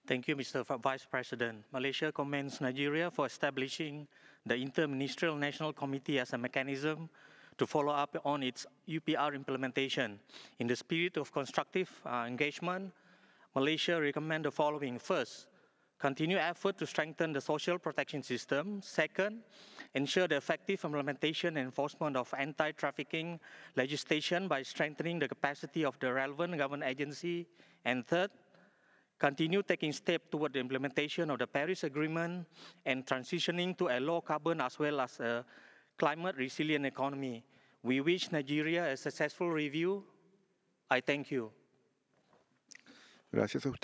Thank you, Mr. Vice President. Malaysia commends Nigeria for establishing the Inter-Ministerial National Committee as a mechanism to follow up on its UPR implementation. In the spirit of constructive engagement, Malaysia recommends the following. First, continue effort to strengthen the social protection system. Second, ensure the effective implementation and enforcement of anti-trafficking legislation by strengthening the capacity of the relevant government agency. And third, continue taking steps toward the implementation of the Paris Agreement and transitioning to a low carbon as well as a climate resilient economy. We wish Nigeria a successful review. I thank you. Gracias a usted.